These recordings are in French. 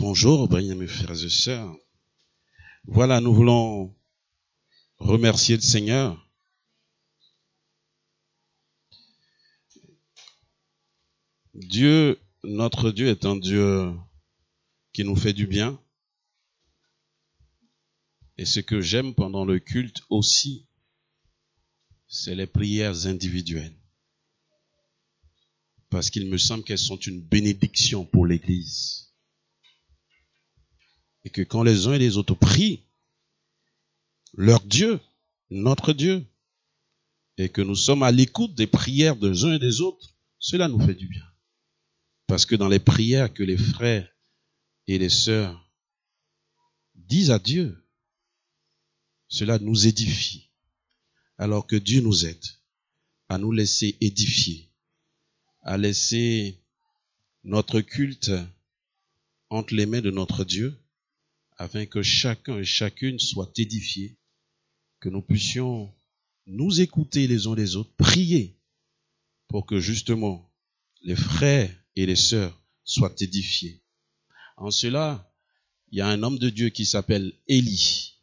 Bonjour, bien mes frères et sœurs. Voilà, nous voulons remercier le Seigneur. Dieu, notre Dieu est un Dieu qui nous fait du bien. Et ce que j'aime pendant le culte aussi, c'est les prières individuelles. Parce qu'il me semble qu'elles sont une bénédiction pour l'Église. Et que quand les uns et les autres prient, leur Dieu, notre Dieu, et que nous sommes à l'écoute des prières des uns et des autres, cela nous fait du bien. Parce que dans les prières que les frères et les sœurs disent à Dieu, cela nous édifie. Alors que Dieu nous aide à nous laisser édifier, à laisser notre culte entre les mains de notre Dieu, afin que chacun et chacune soit édifié, que nous puissions nous écouter les uns les autres, prier pour que justement les frères et les sœurs soient édifiés. En cela, il y a un homme de Dieu qui s'appelle Élie.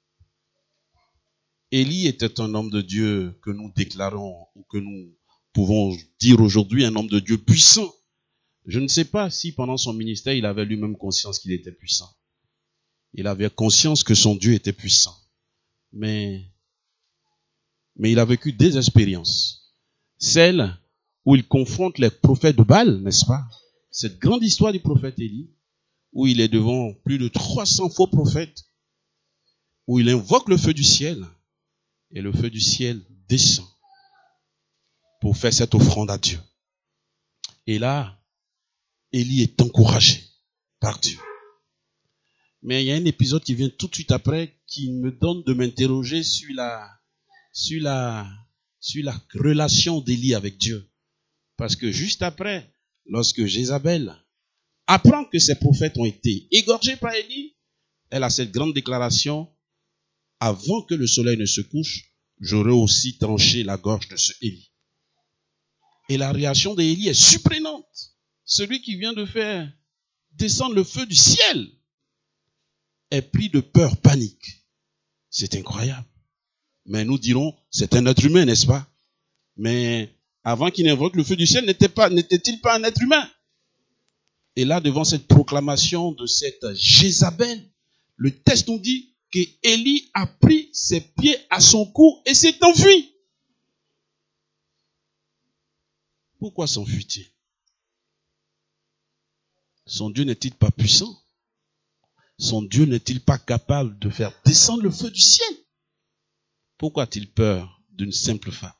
Élie était un homme de Dieu que nous déclarons, ou que nous pouvons dire aujourd'hui un homme de Dieu puissant. Je ne sais pas si pendant son ministère, il avait lui-même conscience qu'il était puissant. Il avait conscience que son Dieu était puissant. Mais il a vécu des expériences. Celle où il confronte les prophètes de Baal, n'est-ce pas? Cette grande histoire du prophète Élie, où il est devant plus de 300 faux prophètes, où il invoque le feu du ciel, et le feu du ciel descend pour faire cette offrande à Dieu. Et là, Élie est encouragé par Dieu. Mais il y a un épisode qui vient tout de suite après qui me donne de m'interroger sur la relation d'Élie avec Dieu. Parce que juste après, lorsque Jézabel apprend que ses prophètes ont été égorgés par Élie, elle a cette grande déclaration: avant que le soleil ne se couche, j'aurai aussi tranché la gorge de ce Élie. Et la réaction d'Élie est surprenante. Celui qui vient de faire descendre le feu du ciel est pris de peur, panique. C'est incroyable. Mais nous dirons, c'est un être humain, n'est-ce pas? Mais avant qu'il n'invoque le feu du ciel, n'était-il pas un être humain? Et là, devant cette proclamation de cette Jézabel, le texte nous dit qu'Élie a pris ses pieds à son cou et s'est enfui. Pourquoi s'enfuit-il? Son Dieu n'est-il pas puissant? Son Dieu n'est-il pas capable de faire descendre le feu du ciel? Pourquoi a-t-il peur d'une simple femme?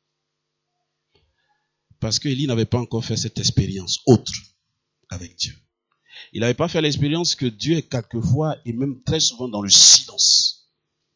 Parce qu'Élie n'avait pas encore fait cette expérience autre avec Dieu. Il n'avait pas fait l'expérience que Dieu est quelquefois et même très souvent dans le silence.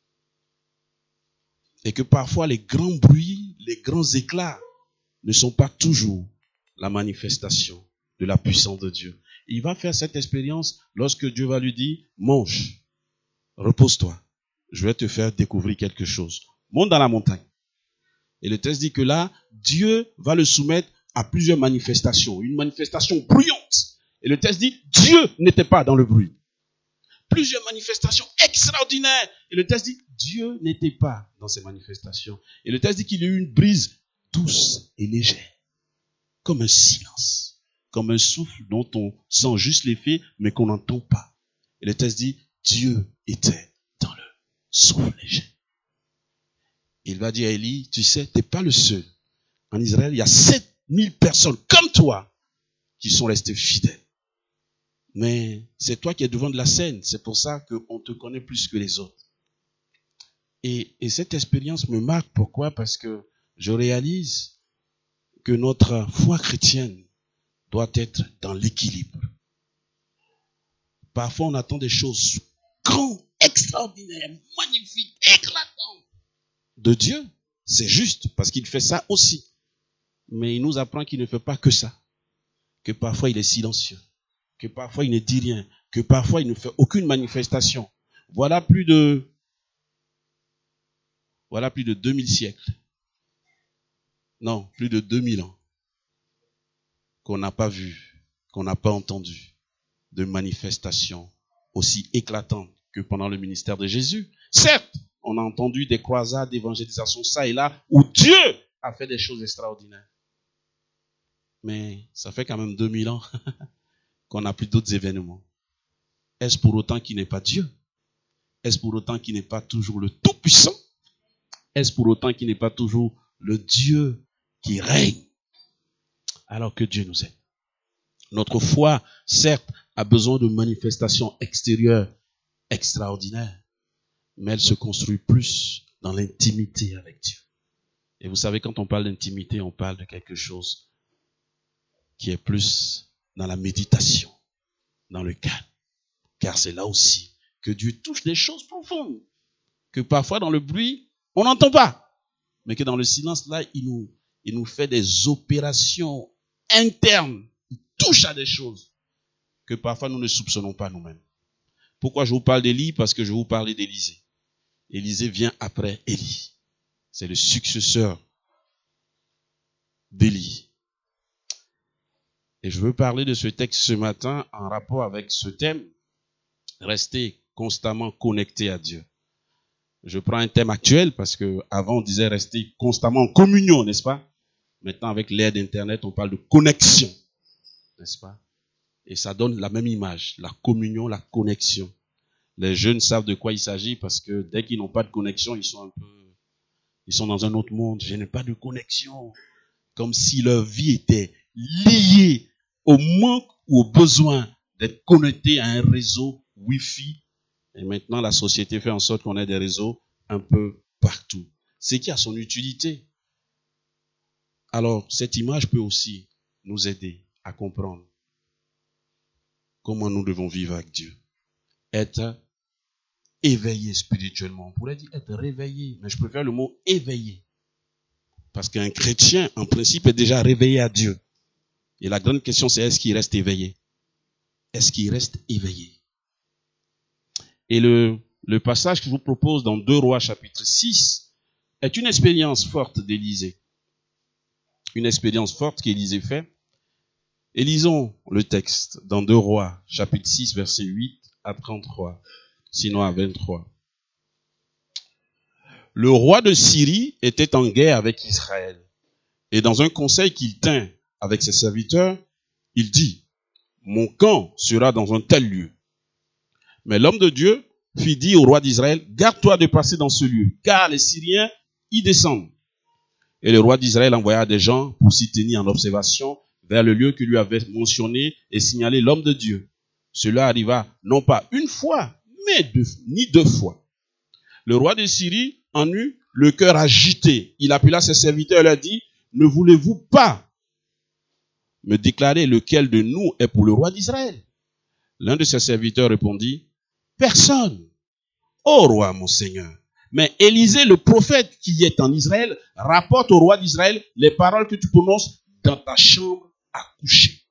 Et que parfois les grands bruits, les grands éclats ne sont pas toujours la manifestation de la puissance de Dieu. Il va faire cette expérience lorsque Dieu va lui dire: mange, repose-toi, je vais te faire découvrir quelque chose. Monte dans la montagne. Et le texte dit que là, Dieu va le soumettre à plusieurs manifestations. Une manifestation bruyante. Et le texte dit, Dieu n'était pas dans le bruit. Plusieurs manifestations extraordinaires. Et le texte dit, Dieu n'était pas dans ces manifestations. Et le texte dit qu'il y a eu une brise douce et légère. Comme un silence. Comme un souffle dont on sent juste l'effet, mais qu'on n'entend pas. Et le texte dit, Dieu était dans le souffle léger. Il va dire à Élie, tu sais, tu n'es pas le seul. En Israël, il y a 7000 personnes comme toi qui sont restées fidèles. Mais c'est toi qui es devant de la scène. C'est pour ça qu'on te connaît plus que les autres. Et cette expérience me marque. Pourquoi? Parce que je réalise que notre foi chrétienne doit être dans l'équilibre. Parfois, on attend des choses grandes, extraordinaires, magnifiques, éclatantes de Dieu. C'est juste parce qu'il fait ça aussi. Mais il nous apprend qu'il ne fait pas que ça. Que parfois il est silencieux. Que parfois il ne dit rien. Que parfois il ne fait aucune manifestation. Voilà plus de 2000 siècles. Non, plus de 2000 ans. Qu'on n'a pas vu, qu'on n'a pas entendu. de manifestations aussi éclatantes que pendant le ministère de Jésus. Certes, on a entendu des croisades d'évangélisation ça et là, où Dieu a fait des choses extraordinaires. Mais ça fait quand même 2000 ans qu'on n'a plus d'autres événements. Est-ce pour autant qu'il n'est pas Dieu? Est-ce pour autant qu'il n'est pas toujours le Tout-Puissant? Est-ce pour autant qu'il n'est pas toujours le Dieu qui règne? Alors que Dieu nous aide. Notre foi, certes, a besoin de manifestations extérieures extraordinaires, mais elle se construit plus dans l'intimité avec Dieu. Et vous savez, quand on parle d'intimité, on parle de quelque chose qui est plus dans la méditation, dans le calme. Car c'est là aussi que Dieu touche des choses profondes, que parfois dans le bruit, on n'entend pas, mais que dans le silence, là, il nous fait des opérations internes, il touche à des choses que parfois nous ne soupçonnons pas nous-mêmes. Pourquoi je vous parle d'Élie? Parce que je vous parlais d'Élisée. Élisée vient après Élie. C'est le successeur d'Élie. Et je veux parler de ce texte ce matin en rapport avec ce thème. Rester constamment connecté à Dieu. Je prends un thème actuel parce que avant on disait rester constamment en communion, n'est-ce pas? Maintenant avec l'ère d'Internet, on parle de connexion, n'est-ce pas? Et ça donne la même image, la communion, la connexion. Les jeunes savent de quoi il s'agit parce que dès qu'ils n'ont pas de connexion, ils sont dans un autre monde. Je n'ai pas de connexion. Comme si leur vie était liée au manque ou au besoin d'être connecté à un réseau Wi-Fi. Et maintenant, la société fait en sorte qu'on ait des réseaux un peu partout. C'est qui a son utilité. Alors, cette image peut aussi nous aider à comprendre comment nous devons vivre avec Dieu. Être éveillé spirituellement. On pourrait dire être réveillé, mais je préfère le mot éveillé. Parce qu'un chrétien, en principe, est déjà réveillé à Dieu. Et la grande question, c'est est-ce qu'il reste éveillé? Est-ce qu'il reste éveillé? Et le passage que je vous propose dans 2 Rois chapitre 6 est une expérience forte d'Élisée. Une expérience forte qu'Élisée fait. Et lisons le texte dans 2 Rois chapitre 6 verset 8 à 33, sinon à 23. Le roi de Syrie était en guerre avec Israël. Et dans un conseil qu'il tint avec ses serviteurs, il dit, « Mon camp sera dans un tel lieu. » Mais l'homme de Dieu fit dire au roi d'Israël, « Garde-toi de passer dans ce lieu, car les Syriens y descendent. » Et le roi d'Israël envoya des gens pour s'y tenir en observation vers le lieu que lui avait mentionné et signalé l'homme de Dieu. Cela arriva non pas une fois, mais ni 2 fois. Le roi de Syrie en eut le cœur agité. Il appela ses serviteurs et leur dit, « Ne voulez-vous pas me déclarer lequel de nous est pour le roi d'Israël? » L'un de ses serviteurs répondit, « Personne, ô roi mon seigneur. » Mais Élisée, le prophète qui est en Israël, rapporte au roi d'Israël les paroles que tu prononces dans ta chambre à coucher.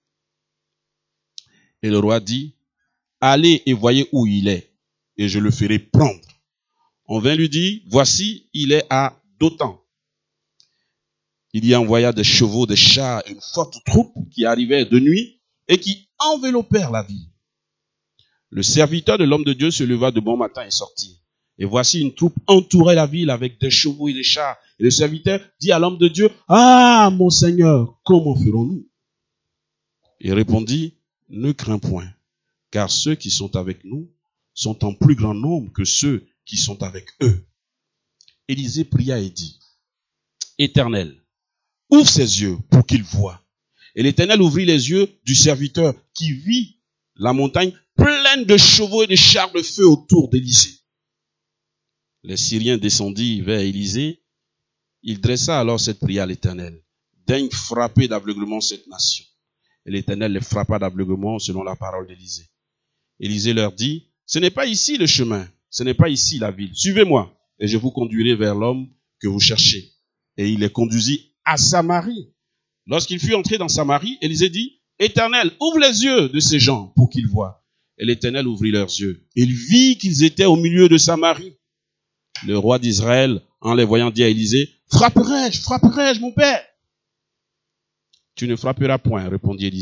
Et le roi dit, « Allez et voyez où il est, et je le ferai prendre. » On vint lui dire, « Voici, il est à Dothan. » Il y envoya des chevaux, des chars, une forte troupe qui arrivait de nuit et qui enveloppèrent la ville. Le serviteur de l'homme de Dieu se leva de bon matin et sortit. Et voici une troupe entourait la ville avec des chevaux et des chars. Et le serviteur dit à l'homme de Dieu, « Ah, mon Seigneur, comment ferons-nous? » Il répondit, « Ne crains point, car ceux qui sont avec nous sont en plus grand nombre que ceux qui sont avec eux. » Élisée pria et dit, « Éternel, ouvre ses yeux pour qu'il voie. » Et l'Éternel ouvrit les yeux du serviteur qui vit la montagne pleine de chevaux et de chars de feu autour d'Élisée. Les Syriens descendirent vers Élisée. Il dressa alors cette prière à l'Éternel. « Daigne frapper d'aveuglement cette nation. » Et l'Éternel les frappa d'aveuglement selon la parole d'Élisée. Élisée leur dit, « Ce n'est pas ici le chemin, ce n'est pas ici la ville. Suivez-moi, et je vous conduirai vers l'homme que vous cherchez. » Et il les conduisit à Samarie. Lorsqu'il fut entré dans Samarie, Élisée dit, « Éternel, ouvre les yeux de ces gens pour qu'ils voient. » Et l'Éternel ouvrit leurs yeux. Il vit qu'ils étaient au milieu de Samarie. Le roi d'Israël, en les voyant, dit à Élisée, « Frapperai-je, mon père? » « Tu ne frapperas point, répondit Élisée,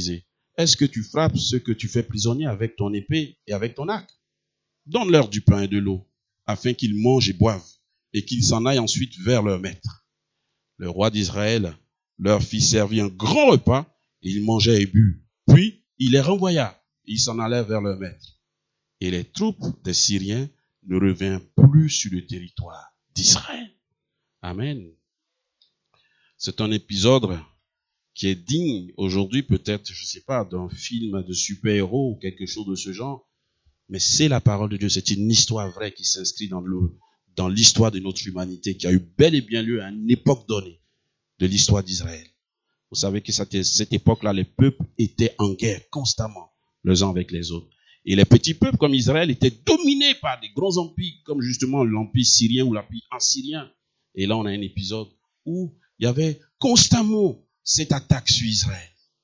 est-ce que tu frappes ceux que tu fais prisonniers avec ton épée et avec ton arc? Donne-leur du pain et de l'eau, afin qu'ils mangent et boivent, et qu'ils s'en aillent ensuite vers leur maître. Le roi d'Israël leur fit servir un grand repas, et ils mangeaient et bu. Puis, il les renvoya, et ils s'en allèrent vers leur maître. Et les troupes des Syriens ne revinrent plus sur le territoire d'Israël. Amen. C'est un épisode qui est digne aujourd'hui peut-être, je ne sais pas, d'un film de super-héros ou quelque chose de ce genre. Mais c'est la parole de Dieu, c'est une histoire vraie qui s'inscrit dans l'histoire de notre humanité, qui a eu bel et bien lieu à une époque donnée de l'histoire d'Israël. Vous savez que cette époque-là, les peuples étaient en guerre constamment, les uns avec les autres. Et les petits peuples comme Israël étaient dominés par des grands empires, comme justement l'empire syrien ou l'empire assyrien. Et là, on a un épisode où il y avait constamment cette attaque sur Israël.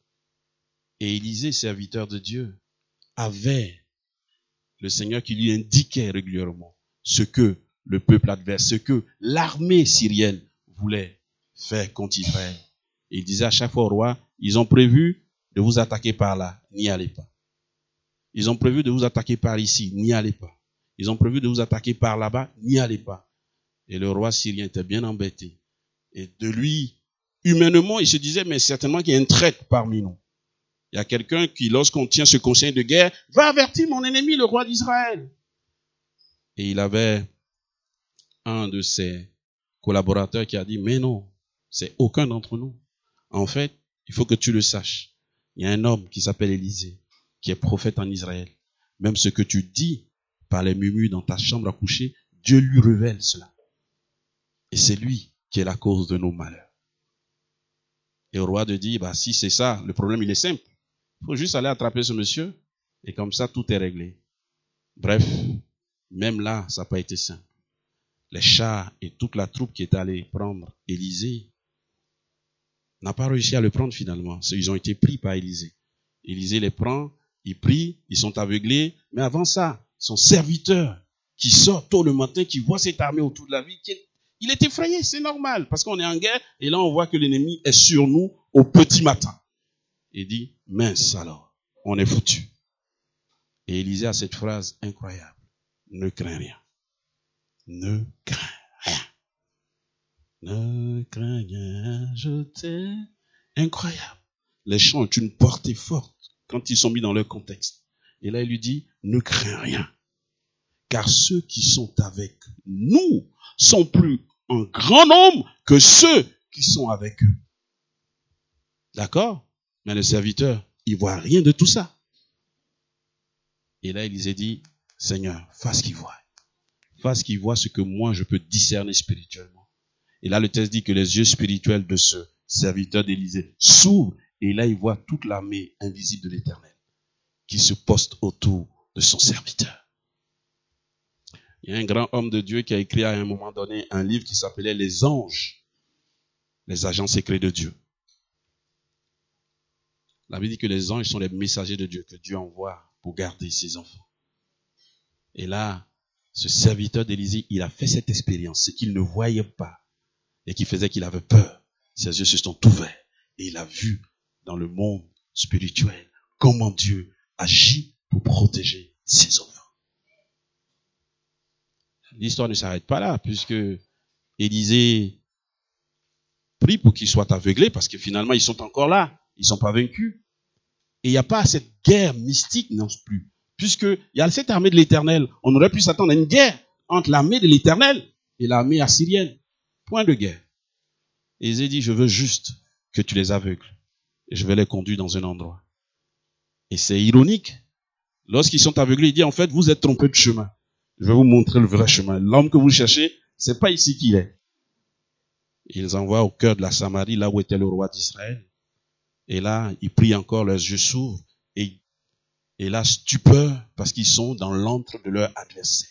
Et Élisée, serviteur de Dieu, avait le Seigneur qui lui indiquait régulièrement ce que le peuple adverse, ce que l'armée syrienne voulait faire contre Israël. Et il disait à chaque fois au roi, ils ont prévu de vous attaquer par là, n'y allez pas. Ils ont prévu de vous attaquer par ici, n'y allez pas. Ils ont prévu de vous attaquer par là-bas, n'y allez pas. Et le roi syrien était bien embêté. Et de lui, humainement, il se disait, mais certainement qu'il y a un traître parmi nous. Il y a quelqu'un qui, lorsqu'on tient ce conseil de guerre, va avertir mon ennemi, le roi d'Israël. Et il avait un de ses collaborateurs qui a dit, mais non, c'est aucun d'entre nous. En fait, il faut que tu le saches. Il y a un homme qui s'appelle Élisée, qui est prophète en Israël. Même ce que tu dis par les murmures dans ta chambre à coucher, Dieu lui révèle cela. Et c'est lui qui est la cause de nos malheurs. Et au roi de dire, si c'est ça, le problème il est simple. Il faut juste aller attraper ce monsieur et comme ça tout est réglé. Bref, même là, ça n'a pas été simple. Les chars et toute la troupe qui est allée prendre Élisée n'a pas réussi à le prendre finalement. Ils ont été pris par Élisée. Élisée les prend, ils prient, ils sont aveuglés. Mais avant ça, son serviteur qui sort tôt le matin, qui voit cette armée autour de la ville, il est effrayé, c'est normal, parce qu'on est en guerre, et là on voit que l'ennemi est sur nous au petit matin. Il dit, mince alors, on est foutu. Et Élisée a cette phrase incroyable, ne crains rien. Ne crains rien. Ne crains rien, je t'aime. Incroyable. Les chants ont une portée forte quand ils sont mis dans leur contexte. Et là il lui dit, ne crains rien. Car ceux qui sont avec nous sont plus un grand nombre que ceux qui sont avec eux. D'accord? Mais le serviteur, il voit rien de tout ça. Et là, Élisée dit, Seigneur, fasse qu'il voie. Fasse qu'il voie ce que moi, je peux discerner spirituellement. Et là, le texte dit que les yeux spirituels de ce serviteur d'Élisée s'ouvrent. Et là, il voit toute l'armée invisible de l'Éternel qui se poste autour de son serviteur. Il y a un grand homme de Dieu qui a écrit à un moment donné un livre qui s'appelait Les anges, les agents secrets de Dieu. La Bible dit que les anges sont les messagers de Dieu que Dieu envoie pour garder ses enfants. Et là, ce serviteur d'Élisée, il a fait cette expérience, ce qu'il ne voyait pas et qui faisait qu'il avait peur. Ses yeux se sont ouverts et il a vu dans le monde spirituel comment Dieu agit pour protéger ses enfants. L'histoire ne s'arrête pas là, puisque Élisée prie pour qu'ils soient aveuglés, parce que finalement, ils sont encore là. Ils ne sont pas vaincus. Et il n'y a pas cette guerre mystique non plus. Puisqu'il y a cette armée de l'Éternel. On aurait pu s'attendre à une guerre entre l'armée de l'Éternel et l'armée assyrienne. Point de guerre. Élisée dit, je veux juste que tu les aveugles. Et je vais les conduire dans un endroit. Et c'est ironique. Lorsqu'ils sont aveuglés, il dit, en fait, vous êtes trompés de chemin. Je vais vous montrer le vrai chemin. L'homme que vous cherchez, c'est pas ici qu'il est. Ils envoient au cœur de la Samarie, là où était le roi d'Israël. Et là, ils prient encore, leurs yeux s'ouvrent. Et là, stupeur, parce qu'ils sont dans l'antre de leur adversaire.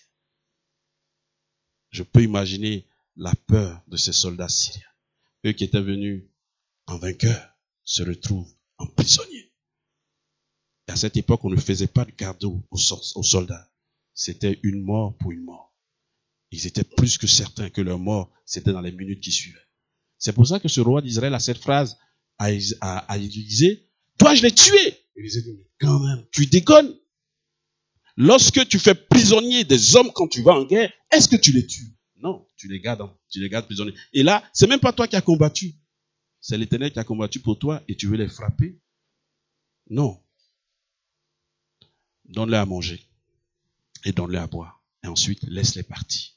Je peux imaginer la peur de ces soldats syriens. Eux qui étaient venus en vainqueurs se retrouvent en prisonniers. Et à cette époque, on ne faisait pas de cadeau aux soldats. C'était une mort pour une mort. Ils étaient plus que certains que leur mort, c'était dans les minutes qui suivaient. C'est pour ça que ce roi d'Israël a cette phrase à Élisée, dois-je les tuer Élisée dit, mais quand même, tu déconnes. Lorsque tu fais prisonnier des hommes quand tu vas en guerre, est-ce que tu les tues? Non, tu les gardes prisonniers. Et là, c'est même pas toi qui as combattu. C'est l'Éternel qui a combattu pour toi et tu veux les frapper? Non. Donne-les à manger et donne-les à boire. Et ensuite, laisse-les partir.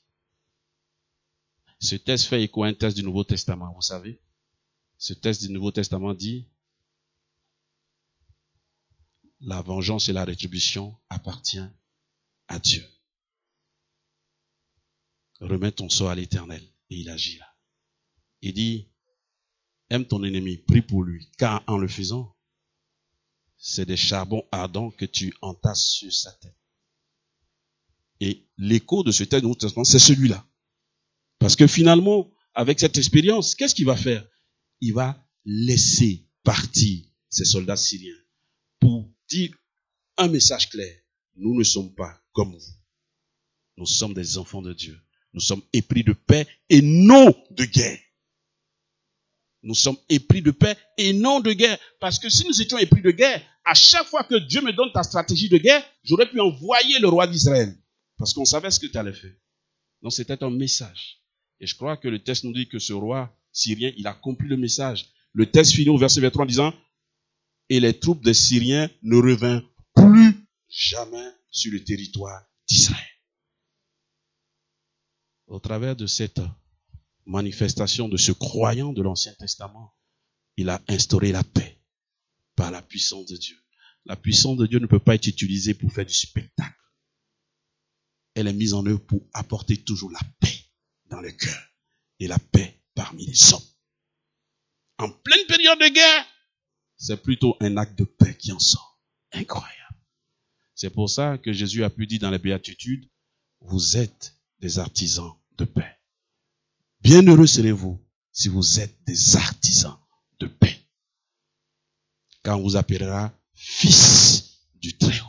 Ce texte fait écho à un texte du Nouveau Testament, vous savez. Ce texte du Nouveau Testament dit, la vengeance et la rétribution appartiennent à Dieu. Remets ton sort à l'Éternel et il agira. Il dit, aime ton ennemi, prie pour lui, car en le faisant, c'est des charbons ardents que tu entasses sur sa tête. Et l'écho de ce texte du Nouveau Testament, c'est celui-là. Parce que finalement, avec cette expérience, qu'est-ce qu'il va faire? Il va laisser partir ces soldats syriens pour dire un message clair. Nous ne sommes pas comme vous. Nous sommes des enfants de Dieu. Nous sommes épris de paix et non de guerre. Nous sommes épris de paix et non de guerre. Parce que si nous étions épris de guerre, à chaque fois que Dieu me donne ta stratégie de guerre, j'aurais pu envoyer le roi d'Israël. Parce qu'on savait ce que tu allais faire. Donc c'était un message. Et je crois que le texte nous dit que ce roi syrien, il a accompli le message. Le texte finit au verset 23 en disant, et les troupes des Syriens ne revinrent plus jamais sur le territoire d'Israël. Au travers de cette manifestation de ce croyant de l'Ancien Testament, il a instauré la paix par la puissance de Dieu. La puissance de Dieu ne peut pas être utilisée pour faire du spectacle. Elle est mise en œuvre pour apporter toujours la paix dans le cœur et la paix parmi les hommes. En pleine période de guerre, c'est plutôt un acte de paix qui en sort. Incroyable. C'est pour ça que Jésus a pu dire dans les béatitudes, vous êtes des artisans de paix. Bienheureux serez-vous si vous êtes des artisans de paix. Quand on vous appellera fils du Très-Haut.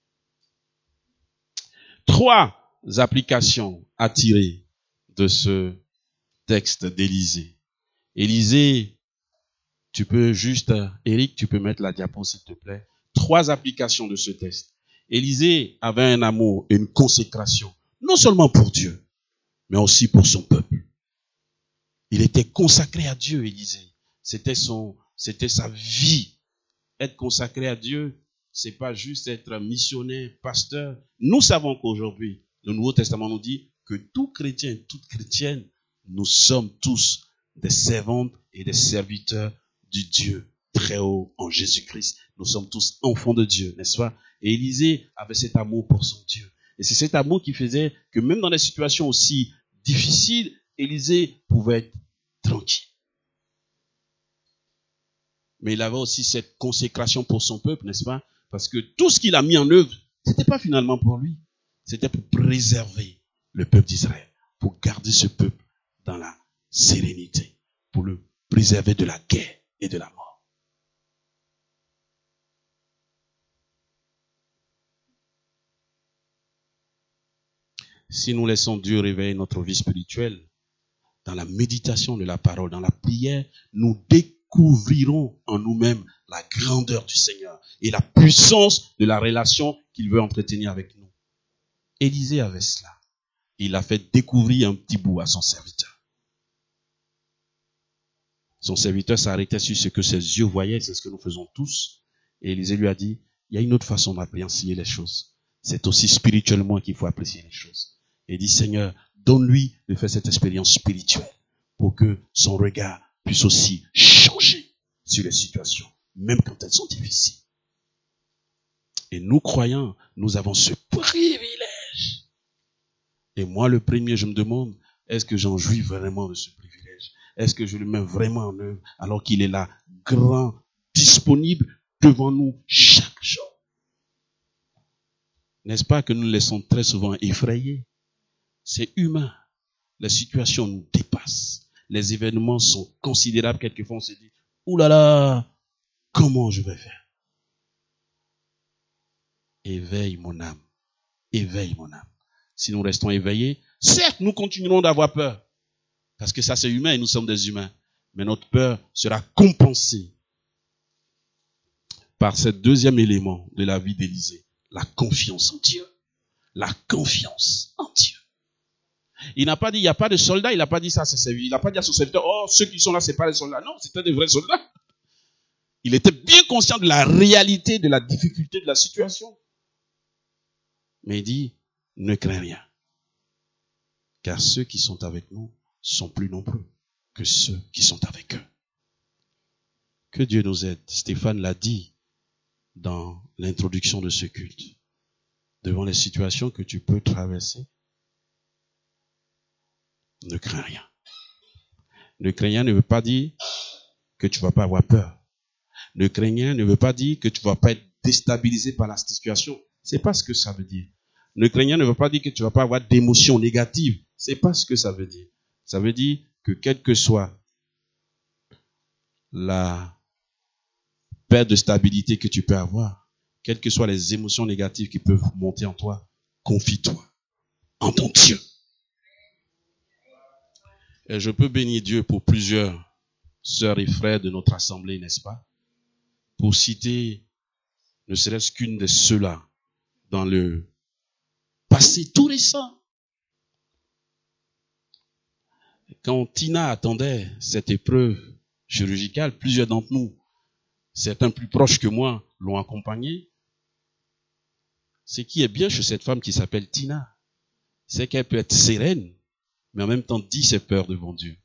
3 applications à tirer de ce texte d'Élisée. Élisée, tu peux juste, Eric, tu peux mettre la diapo s'il te plaît. 3 applications de ce texte. Élisée avait un amour et une consécration, non seulement pour Dieu, mais aussi pour son peuple. Il était consacré à Dieu, Élisée. C'était sa vie. Être consacré à Dieu, c'est pas juste être missionnaire, pasteur. Nous savons qu'aujourd'hui, le Nouveau Testament nous dit que tout chrétien, toute chrétienne, nous sommes tous des servantes et des serviteurs du Dieu très haut en Jésus-Christ. Nous sommes tous enfants de Dieu, n'est-ce pas? Et Élisée avait cet amour pour son Dieu. Et c'est cet amour qui faisait que même dans des situations aussi difficiles, Élisée pouvait être tranquille. Mais il avait aussi cette consécration pour son peuple, n'est-ce pas? Parce que tout ce qu'il a mis en œuvre, c'était pas finalement pour lui. C'était pour préserver le peuple d'Israël, pour garder ce peuple dans la sérénité, pour le préserver de la guerre et de la mort. Si nous laissons Dieu réveiller notre vie spirituelle, dans la méditation de la parole, dans la prière, nous découvrirons en nous-mêmes la grandeur du Seigneur et la puissance de la relation qu'il veut entretenir avec nous. Élisée avait cela. Il a fait découvrir un petit bout à son serviteur. Son serviteur s'arrêtait sur ce que ses yeux voyaient, c'est ce que nous faisons tous. Et Élisée lui a dit, il y a une autre façon d'apprécier les choses. C'est aussi spirituellement qu'il faut apprécier les choses. Et il dit, Seigneur, donne-lui de faire cette expérience spirituelle pour que son regard puisse aussi changer sur les situations, même quand elles sont difficiles. Et nous, croyants, nous avons ce privilège. Et moi, le premier, je me demande, est-ce que j'en jouis vraiment de ce privilège? Est-ce que je le mets vraiment en œuvre alors qu'il est là, grand, disponible devant nous chaque jour? N'est-ce pas que nous nous laissons très souvent effrayer? C'est humain. Les situations nous dépassent. Les événements sont considérables. Quelquefois, on se dit, ouh là là, comment je vais faire? Éveille mon âme. Éveille mon âme. Si nous restons éveillés, certes, nous continuerons d'avoir peur. Parce que ça, c'est humain et nous sommes des humains. Mais notre peur sera compensée par ce deuxième élément de la vie d'Élisée, la confiance en Dieu. La confiance en Dieu. Il n'a pas dit, il n'y a pas de soldats, il n'a pas dit ça, c'est servi. Il n'a pas dit à son serviteur, oh, ceux qui sont là, ce n'est pas les soldats. Non, c'était des vrais soldats. Il était bien conscient de la réalité, de la difficulté de la situation. Mais il dit, ne crains rien. Car ceux qui sont avec nous sont plus nombreux que ceux qui sont avec eux. Que Dieu nous aide. Stéphane l'a dit dans l'introduction de ce culte. Devant les situations que tu peux traverser, ne crains rien. Ne crains rien ne veut pas dire que tu ne vas pas avoir peur. Ne crains rien ne veut pas dire que tu ne vas pas être déstabilisé par la situation. C'est pas ce que ça veut dire. Ne crains rien ne veut pas dire que tu ne vas pas avoir d'émotions négatives. C'est pas ce que ça veut dire. Ça veut dire que quelle que soit la perte de stabilité que tu peux avoir, quelles que soient les émotions négatives qui peuvent monter en toi, confie-toi en ton Dieu. Et je peux bénir Dieu pour plusieurs sœurs et frères de notre assemblée, n'est-ce pas? Pour citer ne serait-ce qu'une de ceux-là dans le passé tout récent. Quand Tina attendait cette épreuve chirurgicale, plusieurs d'entre nous, certains plus proches que moi, l'ont accompagnée. Ce qui est bien chez cette femme qui s'appelle Tina, c'est qu'elle peut être sereine, mais en même temps dire ses peurs devant Dieu.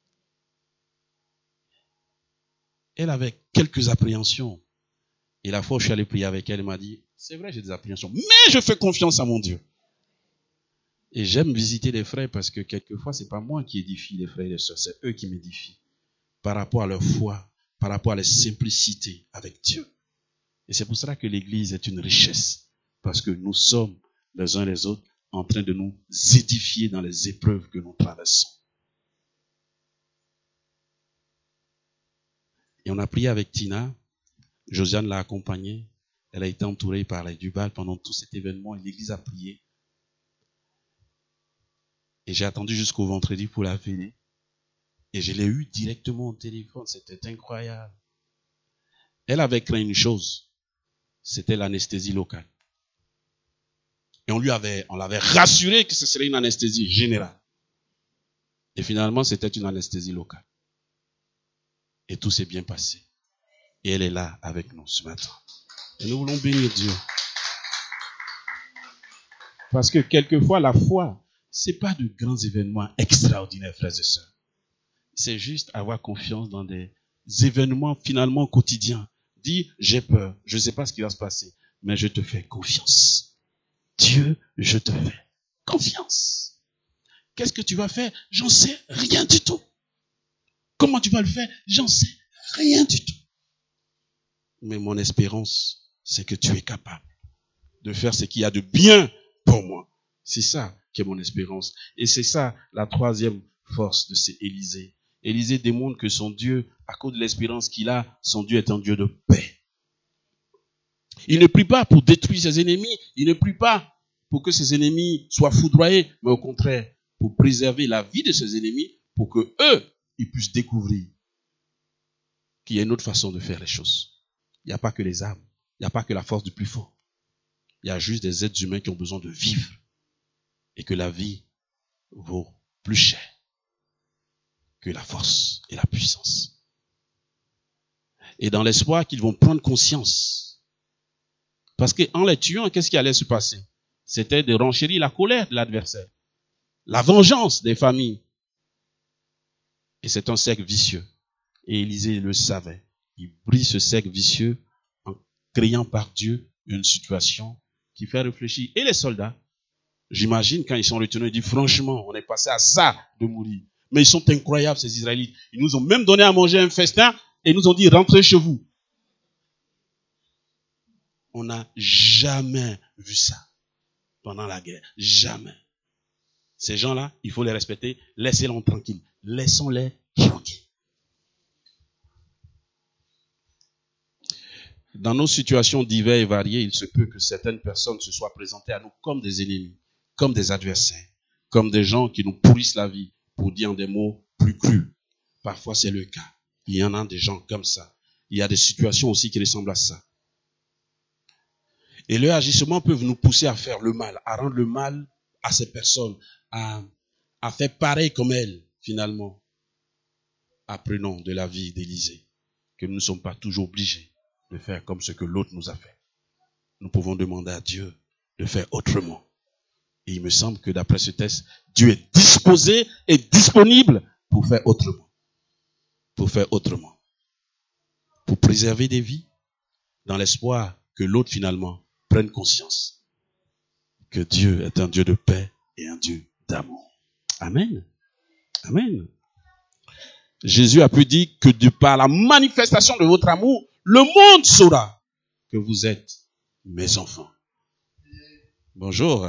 Elle avait quelques appréhensions. Et la fois où je suis allé prier avec elle, elle m'a dit, c'est vrai, j'ai des appréhensions, mais je fais confiance à mon Dieu. Et j'aime visiter les frères parce que quelquefois, c'est pas moi qui édifie les frères et les sœurs, c'est eux qui m'édifient. Par rapport à leur foi, par rapport à leur simplicité avec Dieu. Et c'est pour cela que l'Église est une richesse. Parce que nous sommes, les uns les autres, en train de nous édifier dans les épreuves que nous traversons. Et on a prié avec Tina. Josiane l'a accompagnée. Elle a été entourée par les Dubal pendant tout cet événement. Et l'Église a prié. Et j'ai attendu jusqu'au vendredi pour la venir. Et je l'ai eu directement au téléphone. C'était incroyable. Elle avait craint une chose. C'était l'anesthésie locale. Et on l'avait rassuré que ce serait une anesthésie générale. Et finalement, c'était une anesthésie locale. Et tout s'est bien passé. Et elle est là avec nous ce matin. Et nous voulons bénir Dieu. Parce que quelquefois, la foi, c'est pas de grands événements extraordinaires, frères et sœurs. C'est juste avoir confiance dans des événements finalement quotidiens. Dire, j'ai peur, je ne sais pas ce qui va se passer, mais je te fais confiance. Dieu, je te fais confiance. Qu'est-ce que tu vas faire? J'en sais rien du tout. Comment tu vas le faire? J'en sais rien du tout. Mais mon espérance, c'est que tu es capable de faire ce qu'il y a de bien pour moi. C'est ça qui est mon espérance. Et c'est ça la troisième force de ces Élisée. Élisée démontre que son Dieu, à cause de l'espérance qu'il a, son Dieu est un Dieu de paix. Il ne prie pas pour détruire ses ennemis. Il ne prie pas pour que ses ennemis soient foudroyés, mais au contraire, pour préserver la vie de ses ennemis, pour que eux, ils puissent découvrir qu'il y a une autre façon de faire les choses. Il n'y a pas que les armes. Il n'y a pas que la force du plus fort. Il y a juste des êtres humains qui ont besoin de vivre. Et que la vie vaut plus cher que la force et la puissance. Et dans l'espoir qu'ils vont prendre conscience. Parce qu'en les tuant, qu'est-ce qui allait se passer? C'était de renchérir la colère de l'adversaire. La vengeance des familles. Et c'est un cercle vicieux. Et Élisée le savait. Il brise ce cercle vicieux en créant par Dieu une situation qui fait réfléchir. Et les soldats, j'imagine quand ils sont retenus, ils disent franchement, on est passé à ça de mourir. Mais ils sont incroyables ces Israélites. Ils nous ont même donné à manger un festin et ils nous ont dit rentrez chez vous. On n'a jamais vu ça pendant la guerre. Jamais. Ces gens-là, il faut les respecter. Laissez-les tranquilles. Laissons-les tranquilles. Dans nos situations diverses et variées, il se peut que certaines personnes se soient présentées à nous comme des ennemis, comme des adversaires, comme des gens qui nous pourrissent la vie, pour dire des mots plus crus. Parfois, c'est le cas. Il y en a des gens comme ça. Il y a des situations aussi qui ressemblent à ça. Et leurs agissements peuvent nous pousser à faire le mal, à rendre le mal à ces personnes, à faire pareil comme elles, finalement. Apprenons de la vie d'Élisée que nous ne sommes pas toujours obligés de faire comme ce que l'autre nous a fait. Nous pouvons demander à Dieu de faire autrement. Et il me semble que d'après ce texte, Dieu est disposé et disponible pour faire autrement. Pour faire autrement. Pour préserver des vies dans l'espoir que l'autre finalement prenne conscience que Dieu est un Dieu de paix et un Dieu d'amour. Amen. Amen. Jésus a pu dire que de par la manifestation de votre amour, le monde saura que vous êtes mes enfants. Bonjour.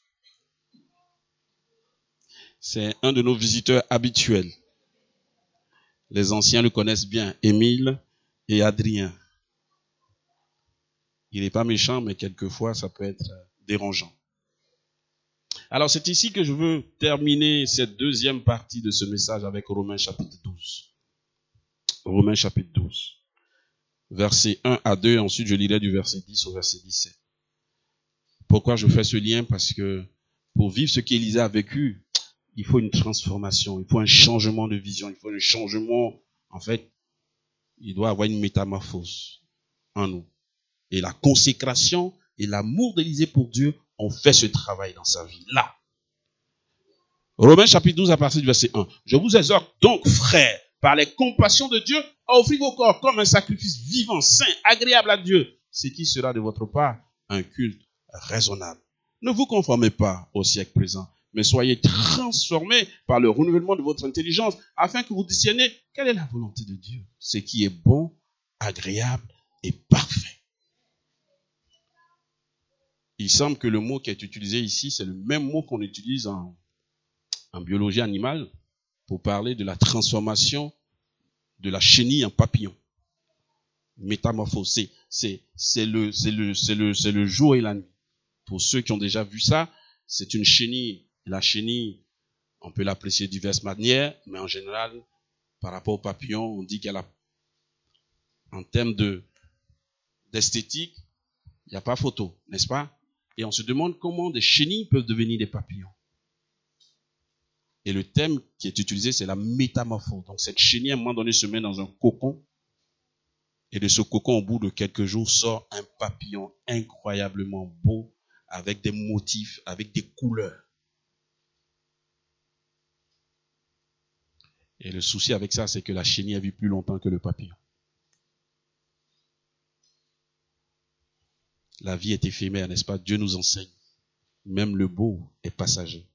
C'est un de nos visiteurs habituels. Les anciens le connaissent bien, Émile et Adrien. Il n'est pas méchant, mais quelquefois ça peut être dérangeant. Alors c'est ici que je veux terminer cette deuxième partie de ce message avec Romains chapitre 12. Romains chapitre 12. Versets 1 à 2, ensuite je lirai du verset 10 au verset 17. Pourquoi je fais ce lien? Parce que pour vivre ce qu'Élisée a vécu, il faut une transformation, il faut un changement de vision, il faut un changement, en fait, il doit avoir une métamorphose en nous. Et la consécration et l'amour d'Élisée pour Dieu ont fait ce travail dans sa vie. Là. Romains chapitre 12 à partir du verset 1. Je vous exhorte donc, frères, par les compassions de Dieu, à offrir vos corps comme un sacrifice vivant, saint, agréable à Dieu, ce qui sera de votre part un culte raisonnable. Ne vous conformez pas au siècle présent, mais soyez transformés par le renouvellement de votre intelligence, afin que vous discerniez quelle est la volonté de Dieu, ce qui est bon, agréable et parfait. Il semble que le mot qui est utilisé ici, c'est le même mot qu'on utilise en biologie animale pour parler de la transformation de la chenille en papillon. Métamorphose, c'est le jour et la nuit. Pour ceux qui ont déjà vu ça, c'est une chenille. La chenille, on peut l'apprécier de diverses manières, mais en général, par rapport au papillon, on dit qu'elle a, en termes d'esthétique, il n'y a pas photo, n'est-ce pas? Et on se demande comment des chenilles peuvent devenir des papillons. Et le thème qui est utilisé, c'est la métamorphose. Donc cette chenille, à un moment donné, se met dans un cocon. Et de ce cocon, au bout de quelques jours, sort un papillon incroyablement beau, avec des motifs, avec des couleurs. Et le souci avec ça, c'est que la chenille a vécu plus longtemps que le papillon. La vie est éphémère, n'est-ce pas? Dieu nous enseigne. Même le beau est passager.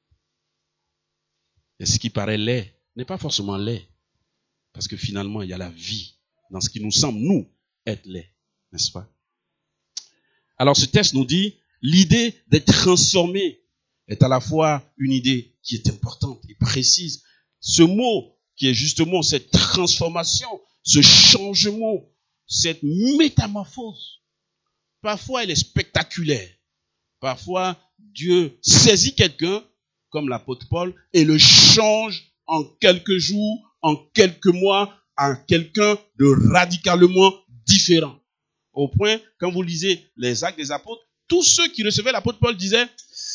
Et ce qui paraît laid n'est pas forcément laid. Parce que finalement, il y a la vie dans ce qui nous semble, nous, être laid. N'est-ce pas? Alors ce texte nous dit, l'idée d'être transformé est à la fois une idée qui est importante et précise. Ce mot qui est justement cette transformation, ce changement, cette métamorphose, parfois elle est spectaculaire. Parfois, Dieu saisit quelqu'un, comme l'apôtre Paul, et le change en quelques jours, en quelques mois, en quelqu'un de radicalement différent. Au point, quand vous lisez les Actes des Apôtres, tous ceux qui recevaient l'apôtre Paul disaient,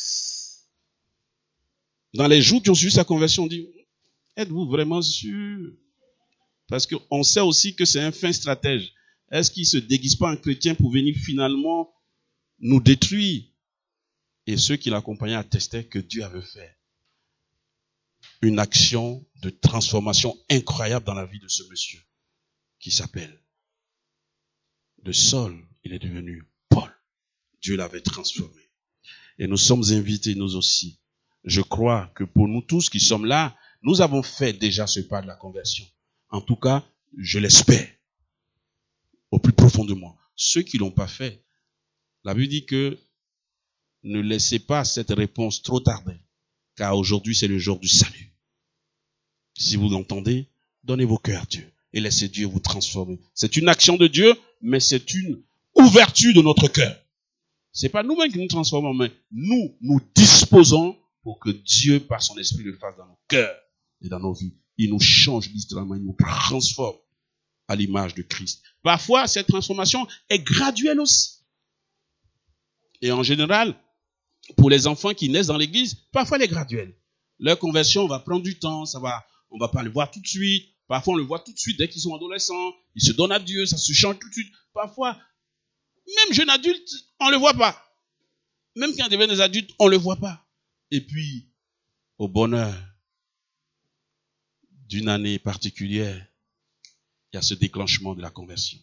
dans les jours qui ont suivi sa conversion, on dit, êtes-vous vraiment sûr? Parce qu'on sait aussi que c'est un fin stratège. Est-ce qu'il ne se déguise pas en chrétien pour venir finalement nous détruire? Et ceux qui l'accompagnaient attestaient que Dieu avait fait une action de transformation incroyable dans la vie de ce monsieur qui s'appelle de Saul, il est devenu Paul. Dieu l'avait transformé. Et nous sommes invités, nous aussi. Je crois que pour nous tous qui sommes là, nous avons fait déjà ce pas de la conversion. En tout cas, je l'espère. Au plus profond de moi. Ceux qui ne l'ont pas fait, la Bible dit que ne laissez pas cette réponse trop tarder. Car aujourd'hui, c'est le jour du salut. Si vous l'entendez, donnez vos cœurs à Dieu. Et laissez Dieu vous transformer. C'est une action de Dieu, mais c'est une ouverture de notre cœur. C'est pas nous-mêmes qui nous transformons, mais nous disposons pour que Dieu, par son esprit, le fasse dans nos cœurs et dans nos vies. Il nous change littéralement, il nous transforme à l'image de Christ. Parfois, cette transformation est graduelle aussi. Et en général, pour les enfants qui naissent dans l'église, parfois elle est graduelle. Leur conversion va prendre du temps, on va pas le voir tout de suite. Parfois on le voit tout de suite dès qu'ils sont adolescents, ils se donnent à Dieu, ça se change tout de suite. Parfois, même jeunes adultes, on le voit pas. Même quand ils deviennent des adultes, on le voit pas. Et puis, au bonheur d'une année particulière, il y a ce déclenchement de la conversion.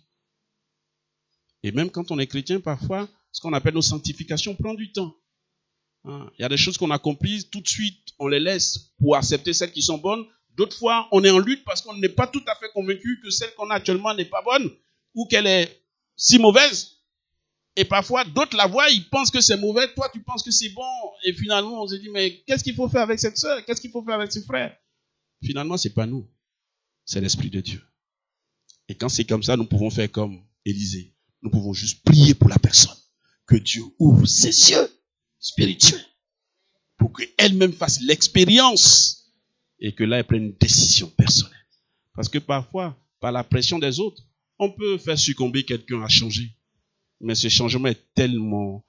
Et même quand on est chrétien, parfois, ce qu'on appelle nos sanctifications prend du temps. Il y a des choses qu'on accomplit tout de suite, on les laisse pour accepter celles qui sont bonnes. D'autres fois, on est en lutte parce qu'on n'est pas tout à fait convaincu que celle qu'on a actuellement n'est pas bonne ou qu'elle est si mauvaise. Et parfois, d'autres la voient, ils pensent que c'est mauvais, toi tu penses que c'est bon. Et finalement, on se dit, mais qu'est-ce qu'il faut faire avec cette sœur? Qu'est-ce qu'il faut faire avec ce frère? Finalement, c'est pas nous, c'est l'Esprit de Dieu. Et quand c'est comme ça, nous pouvons faire comme Élisée. Nous pouvons juste prier pour la personne. Que Dieu ouvre ses yeux spirituels pour qu'elle-même fasse l'expérience et que là, elle prenne une décision personnelle. Parce que parfois, par la pression des autres, on peut faire succomber quelqu'un à changer. Mais ce changement est tellement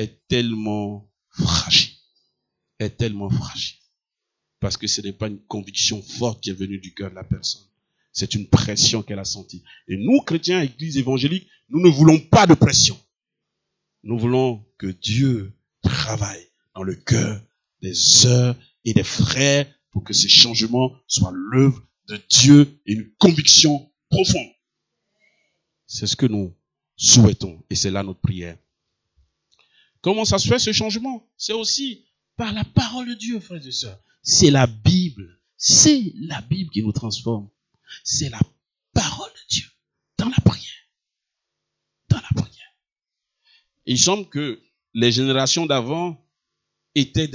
fragile. Est tellement fragile. Parce que ce n'est pas une conviction forte qui est venue du cœur de la personne. C'est une pression qu'elle a sentie. Et nous, chrétiens, église évangélique, nous ne voulons pas de pression. Nous voulons que Dieu travaille dans le cœur des sœurs et des frères pour que ces changements soient l'œuvre de Dieu et une conviction profonde. C'est ce que nous souhaitons et c'est là notre prière. Comment ça se fait ce changement? C'est aussi par la parole de Dieu, frères et sœurs. C'est la Bible. C'est la Bible qui nous transforme. C'est la parole de Dieu dans la prière. Dans la prière. Il semble que les générations d'avant étaient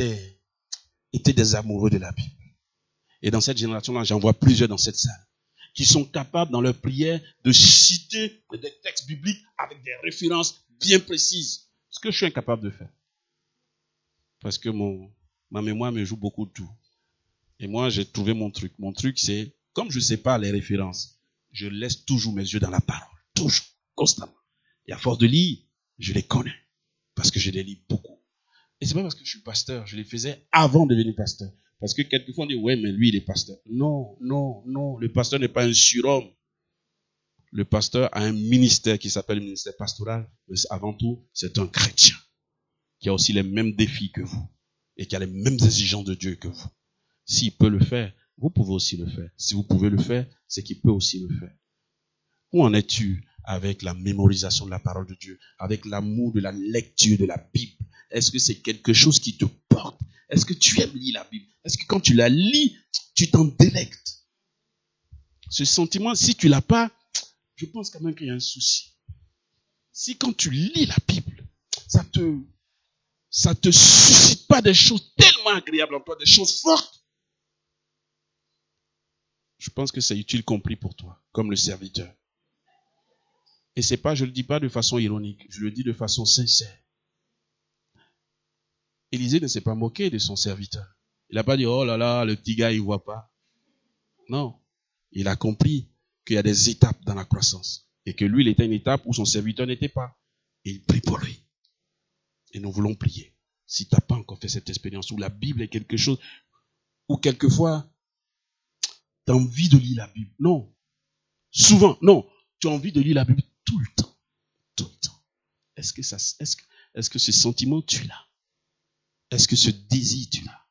des amoureux de la Bible. Et dans cette génération-là, j'en vois plusieurs dans cette salle, qui sont capables dans leur prière de citer des textes bibliques avec des références bien précises. Ce que je suis incapable de faire. Parce que ma mémoire me joue beaucoup de tout. Et moi, j'ai trouvé mon truc. Mon truc, c'est, comme je ne sais pas les références, je laisse toujours mes yeux dans la parole. Toujours, constamment. Et à force de lire, je les connais. Parce que je les lis beaucoup. Et c'est pas parce que je suis pasteur. Je les faisais avant de devenir pasteur. Parce que quelquefois on dit, ouais, mais lui, il est pasteur. Non. Le pasteur n'est pas un surhomme. Le pasteur a un ministère qui s'appelle le ministère pastoral. Mais avant tout, c'est un chrétien. Qui a aussi les mêmes défis que vous. Et qui a les mêmes exigences de Dieu que vous. S'il peut le faire, vous pouvez aussi le faire. Si vous pouvez le faire, c'est qu'il peut aussi le faire. Où en es-tu avec la mémorisation de la parole de Dieu, avec l'amour de la lecture de la Bible? Est-ce que c'est quelque chose qui te porte? Est-ce que tu aimes lire la Bible? Est-ce que quand tu la lis, tu t'en délectes? Ce sentiment, si tu l'as pas, je pense quand même qu'il y a un souci. Si quand tu lis la Bible, ça te suscite pas des choses tellement agréables en toi, des choses fortes, je pense que c'est utile compris pour toi, comme le serviteur. Et c'est pas, je le dis pas de façon ironique, je le dis de façon sincère. Élisée ne s'est pas moqué de son serviteur. Il n'a pas dit, oh là là, le petit gars, il voit pas. Non. Il a compris qu'il y a des étapes dans la croissance. Et que lui, il était une étape où son serviteur n'était pas. Et il prie pour lui. Et nous voulons prier. Si tu n'as pas encore fait cette expérience où la Bible est quelque chose, où quelquefois, tu as envie de lire la Bible. Non. Souvent, non. Tu as envie de lire la Bible tout le temps. Tout le temps. Est-ce que ce sentiment, tu l'as? Est-ce que ce désir, tu l'as?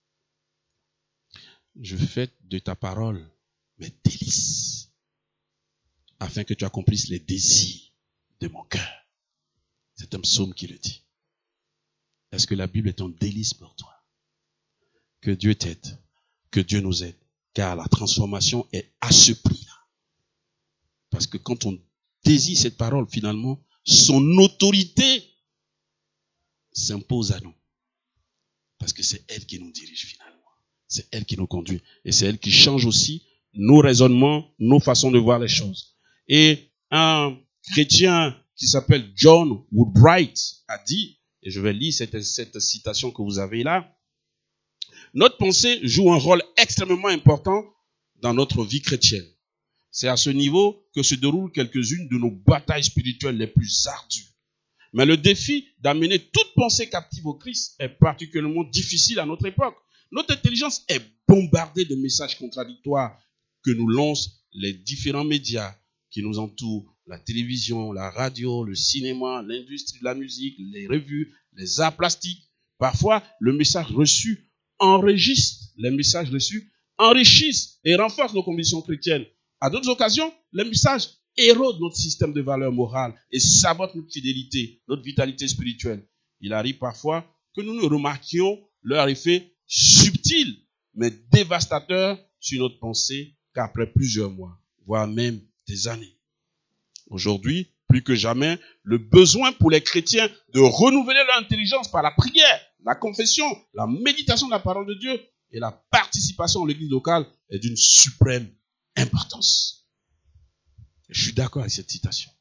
Je fais de ta parole mes délices, afin que tu accomplisses les désirs de mon cœur. C'est un psaume qui le dit. Est-ce que la Bible est un délice pour toi? Que Dieu t'aide, que Dieu nous aide, car la transformation est à ce prix-là. Parce que quand on désire cette parole, finalement, son autorité s'impose à nous. Parce que c'est elle qui nous dirige finalement. C'est elle qui nous conduit. Et c'est elle qui change aussi nos raisonnements, nos façons de voir les choses. Et un chrétien qui s'appelle John Woodbright a dit, et je vais lire cette citation que vous avez là, notre pensée joue un rôle extrêmement important dans notre vie chrétienne. C'est à ce niveau que se déroulent quelques-unes de nos batailles spirituelles les plus ardues. Mais le défi d'amener toute pensée captive au Christ est particulièrement difficile à notre époque. Notre intelligence est bombardée de messages contradictoires que nous lancent les différents médias qui nous entourent, la télévision, la radio, le cinéma, l'industrie de la musique, les revues, les arts plastiques. Parfois, le message reçu enregistre, les messages reçus enrichissent et renforcent nos convictions chrétiennes. À d'autres occasions, les messages érodent notre système de valeurs morales et sabotent notre fidélité, notre vitalité spirituelle. Il arrive parfois que nous ne remarquions leur effet subtil, mais dévastateur sur notre pensée qu'après plusieurs mois, voire même des années. Aujourd'hui, plus que jamais, le besoin pour les chrétiens de renouveler leur intelligence par la prière, la confession, la méditation de la parole de Dieu et la participation à l'église locale est d'une suprême importance. Je suis d'accord avec cette citation.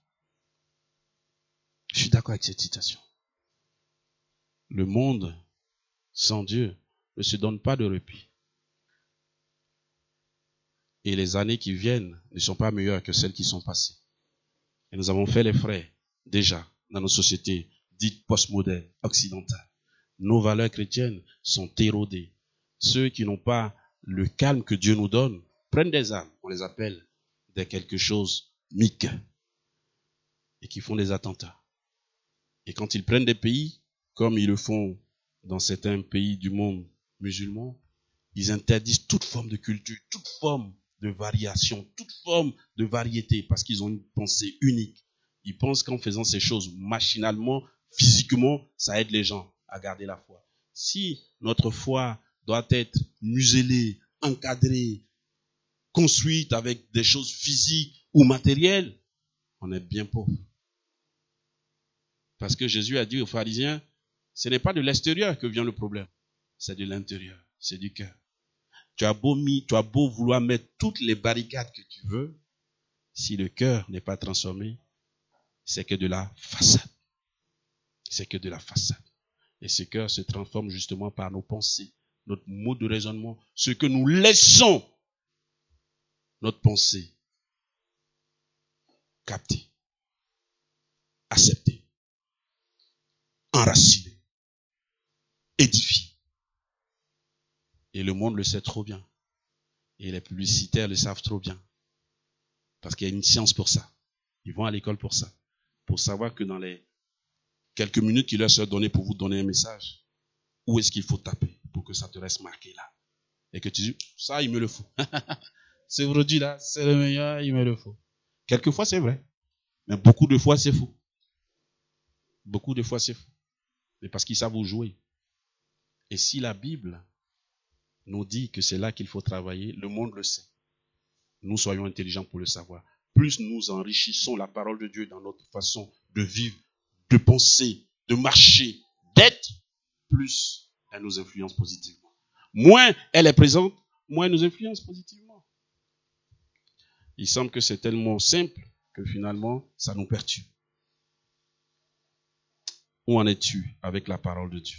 Le monde sans Dieu ne se donne pas de répit. Et les années qui viennent ne sont pas meilleures que celles qui sont passées. Et nous avons fait les frais, déjà, dans nos sociétés dites postmodernes, occidentales. Nos valeurs chrétiennes sont érodées. Ceux qui n'ont pas le calme que Dieu nous donne prennent des armes, on les appelle des quelque chose miques, et qui font des attentats. Et quand ils prennent des pays, comme ils le font dans certains pays du monde musulman, ils interdisent toute forme de culture, toute forme de variation, toute forme de variété, parce qu'ils ont une pensée unique. Ils pensent qu'en faisant ces choses machinalement, physiquement, ça aide les gens à garder la foi. Si notre foi doit être muselée, encadrée, construite avec des choses physiques ou matérielles, on est bien pauvre. Parce que Jésus a dit aux pharisiens, ce n'est pas de l'extérieur que vient le problème, c'est de l'intérieur, c'est du cœur. Tu as beau vouloir mettre toutes les barricades que tu veux, si le cœur n'est pas transformé, c'est que de la façade. C'est que de la façade. Et ce cœur se transforme justement par nos pensées, notre mode de raisonnement, ce que nous laissons notre pensée capter, accepter, enraciner, édifier. Et le monde le sait trop bien. Et les publicitaires le savent trop bien. Parce qu'il y a une science pour ça. Ils vont à l'école pour ça. Pour savoir que dans les quelques minutes qu'il leur sera donné pour vous donner un message, où est-ce qu'il faut taper pour que ça te reste marqué là. Et que tu dis, ça, il me le faut. C'est aujourd'hui là, c'est le meilleur, il me le faut. Quelquefois, c'est vrai. Mais beaucoup de fois, c'est faux. Beaucoup de fois, c'est faux. Mais parce qu'ils savent où jouer. Et si la Bible nous dit que c'est là qu'il faut travailler, le monde le sait. Nous soyons intelligents pour le savoir. Plus nous enrichissons la parole de Dieu dans notre façon de vivre, de penser, de marcher, d'être, plus elle nous influence positivement. Moins elle est présente, moins elle nous influence positivement. Il semble que c'est tellement simple que finalement, ça nous perturbe. Où en es-tu avec la parole de Dieu?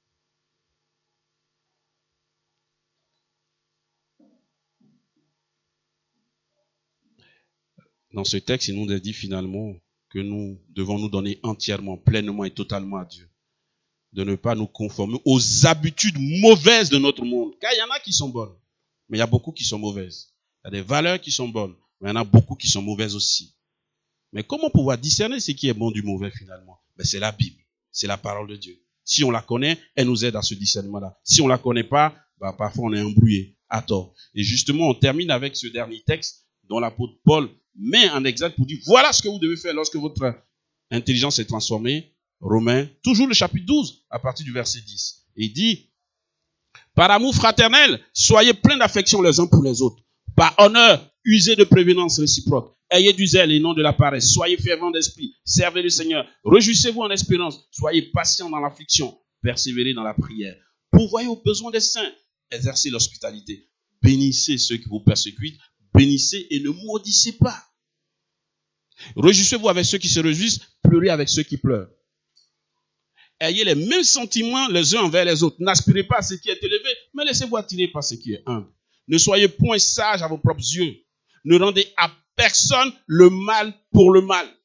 Dans ce texte, il nous a dit finalement que nous devons nous donner entièrement, pleinement et totalement à Dieu. De ne pas nous conformer aux habitudes mauvaises de notre monde. Car il y en a qui sont bonnes, mais il y a beaucoup qui sont mauvaises. Il y a des valeurs qui sont bonnes, mais il y en a beaucoup qui sont mauvaises aussi. Mais comment pouvoir discerner ce qui est bon du mauvais finalement? C'est la Bible, c'est la parole de Dieu. Si on la connaît, elle nous aide à ce discernement-là. Si on la connaît pas, parfois on est embrouillé, à tort. Et justement, on termine avec ce dernier texte dont l'apôtre Paul met en exemple pour dire, voilà ce que vous devez faire lorsque votre intelligence est transformée. Romains, toujours le chapitre 12, à partir du verset 10. Et il dit, par amour fraternel, soyez pleins d'affection les uns pour les autres. Par honneur, usez de prévenance réciproque. Ayez du zèle et non de la paresse. Soyez fervents d'esprit. Servez le Seigneur. Réjouissez-vous en espérance. Soyez patients dans l'affliction. Persévérez dans la prière. Pourvoyez aux besoins des saints. Exercez l'hospitalité. Bénissez ceux qui vous persécutent. Bénissez et ne maudissez pas. Réjouissez-vous avec ceux qui se réjouissent. Pleurez avec ceux qui pleurent. Ayez les mêmes sentiments les uns envers les autres. N'aspirez pas à ce qui est élevé, mais laissez-vous attirer par ce qui est humble. Ne soyez point sages à vos propres yeux. Ne rendez à personne le mal pour le mal.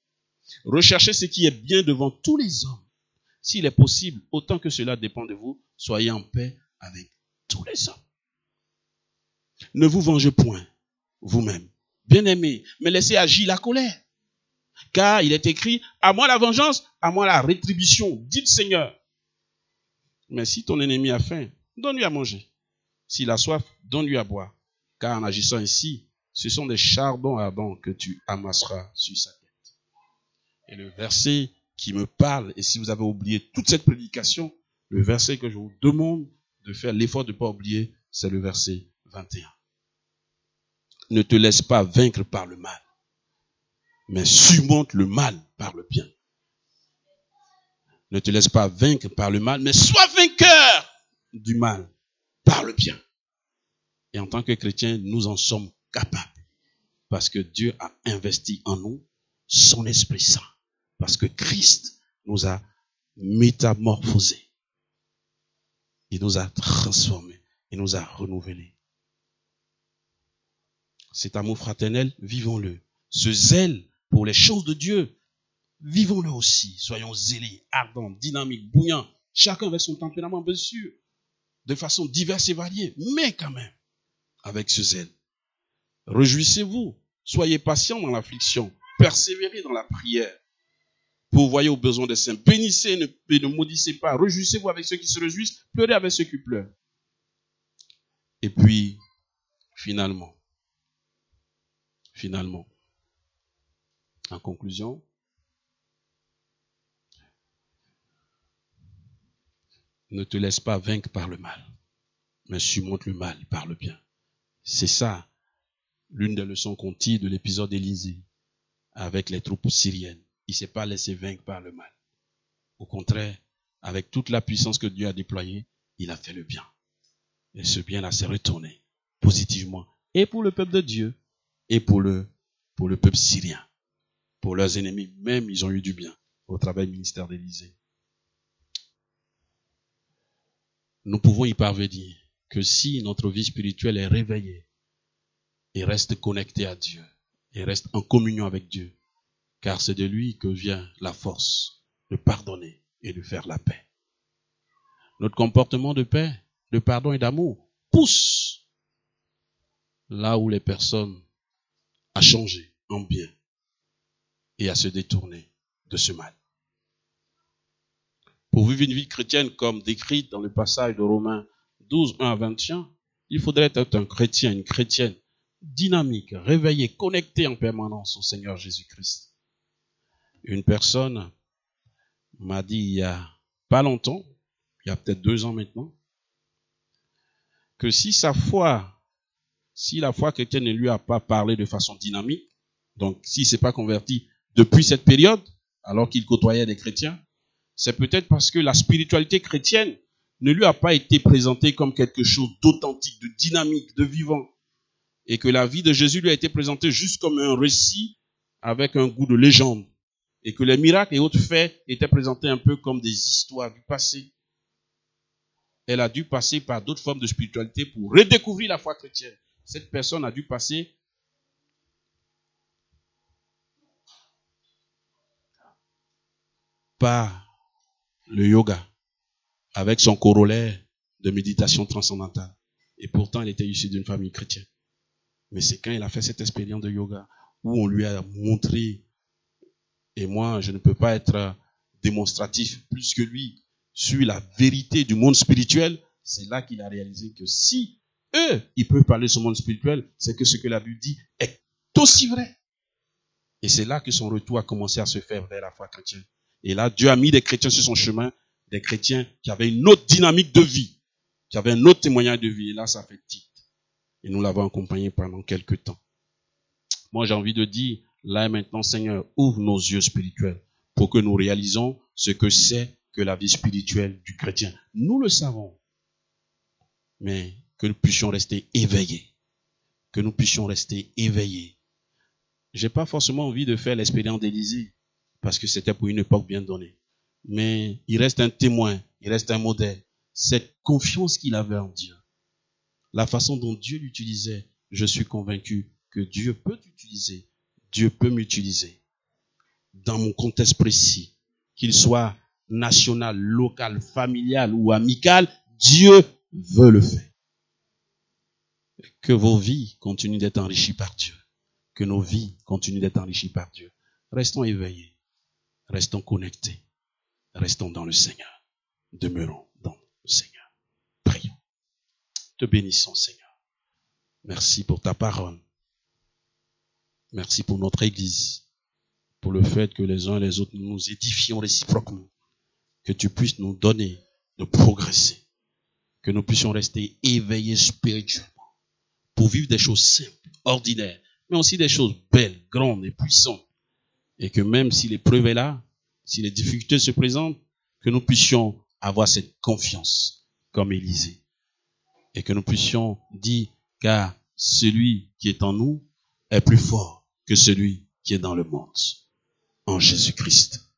Recherchez ce qui est bien devant tous les hommes. S'il est possible, autant que cela dépend de vous, soyez en paix avec tous les hommes. Ne vous vengez point vous-même, bien-aimés, mais laissez agir la colère. Car il est écrit, à moi la vengeance, à moi la rétribution, dit le Seigneur. Mais si ton ennemi a faim, donne-lui à manger. S'il a soif, donne-lui à boire. Car en agissant ainsi, ce sont des charbons ardents que tu amasseras sur sa tête. Et le verset qui me parle, et si vous avez oublié toute cette prédication, le verset que je vous demande de faire l'effort de ne pas oublier, c'est le verset 21. Ne te laisse pas vaincre par le mal, mais surmonte le mal par le bien. Ne te laisse pas vaincre par le mal, mais sois vainqueur du mal par le bien. Et en tant que chrétiens, nous en sommes capables. Parce que Dieu a investi en nous son Esprit Saint. Parce que Christ nous a métamorphosés. Il nous a transformés. Il nous a renouvelés. Cet amour fraternel, vivons-le. Ce zèle pour les choses de Dieu, vivons-le aussi. Soyons zélés, ardents, dynamiques, bouillants. Chacun avec son tempérament, bien sûr. De façon diverse et variée. Mais quand même, avec ce zèle. Réjouissez-vous. Soyez patients dans l'affliction. Persévérez dans la prière. Pourvoyez aux besoins des saints. Bénissez et ne maudissez pas. Réjouissez-vous avec ceux qui se réjouissent. Pleurez avec ceux qui pleurent. Et puis, finalement, en conclusion, ne te laisse pas vaincre par le mal, mais surmonte le mal par le bien. C'est ça, l'une des leçons qu'on tire de l'épisode d'Élisée avec les troupes syriennes. Il ne s'est pas laissé vaincre par le mal. Au contraire, avec toute la puissance que Dieu a déployée, il a fait le bien. Et ce bien-là s'est retourné positivement. Et pour le peuple de Dieu, et pour le peuple syrien. Pour leurs ennemis, même ils ont eu du bien au travers du ministère d'Élisée. Nous pouvons y parvenir que si notre vie spirituelle est réveillée et reste connectée à Dieu, et reste en communion avec Dieu, car c'est de lui que vient la force de pardonner et de faire la paix. Notre comportement de paix, de pardon et d'amour pousse là où les personnes à changer en bien et à se détourner de ce mal. Pour vivre une vie chrétienne comme décrite dans le passage de Romains 12, 1 à 21, il faudrait être un chrétien, une chrétienne dynamique, réveillée, connectée en permanence au Seigneur Jésus-Christ. Une personne m'a dit il y a pas longtemps, il y a peut-être 2 ans maintenant, que si la foi chrétienne ne lui a pas parlé de façon dynamique, donc s'il ne s'est pas converti depuis cette période, alors qu'il côtoyait des chrétiens, c'est peut-être parce que la spiritualité chrétienne ne lui a pas été présentée comme quelque chose d'authentique, de dynamique, de vivant, et que la vie de Jésus lui a été présentée juste comme un récit avec un goût de légende, et que les miracles et autres faits étaient présentés un peu comme des histoires du passé. Elle a dû passer par d'autres formes de spiritualité pour redécouvrir la foi chrétienne. Cette personne a dû passer par le yoga, avec son corollaire de méditation transcendantale. Et pourtant, elle était issue d'une famille chrétienne. Mais c'est quand elle a fait cette expérience de yoga où on lui a montré, et moi, je ne peux pas être démonstratif plus que lui, sur la vérité du monde spirituel, c'est là qu'il a réalisé que si eux, ils peuvent parler de ce monde spirituel, c'est que ce que la Bible dit est aussi vrai. Et c'est là que son retour a commencé à se faire vers la foi chrétienne. Et là, Dieu a mis des chrétiens sur son chemin, des chrétiens qui avaient une autre dynamique de vie, qui avaient un autre témoignage de vie. Et là, ça fait titre. Et nous l'avons accompagné pendant quelques temps. Moi, j'ai envie de dire, là et maintenant, Seigneur, ouvre nos yeux spirituels pour que nous réalisons ce que c'est que la vie spirituelle du chrétien. Nous le savons, mais que nous puissions rester éveillés. Que nous puissions rester éveillés. J'ai pas forcément envie de faire l'expérience d'Élisée, parce que c'était pour une époque bien donnée. Mais il reste un témoin, il reste un modèle. Cette confiance qu'il avait en Dieu, la façon dont Dieu l'utilisait, je suis convaincu que Dieu peut t'utiliser, Dieu peut m'utiliser. dans mon contexte précis, qu'il soit national, local, familial ou amical, Dieu veut le faire. Que vos vies continuent d'être enrichies par Dieu. Que nos vies continuent d'être enrichies par Dieu. Restons éveillés. Restons connectés. Restons dans le Seigneur. Demeurons dans le Seigneur. Prions. Te bénissons, Seigneur. Merci pour ta parole. Merci pour notre Église. Pour le fait que les uns et les autres nous nous édifions réciproquement. Que tu puisses nous donner de progresser. Que nous puissions rester éveillés spirituellement. Pour vivre des choses simples, ordinaires, mais aussi des choses belles, grandes et puissantes. Et que même si l'épreuve est là, si les difficultés se présentent, que nous puissions avoir cette confiance, comme Élisée. Et que nous puissions dire, car celui qui est en nous est plus fort que celui qui est dans le monde. En Jésus-Christ.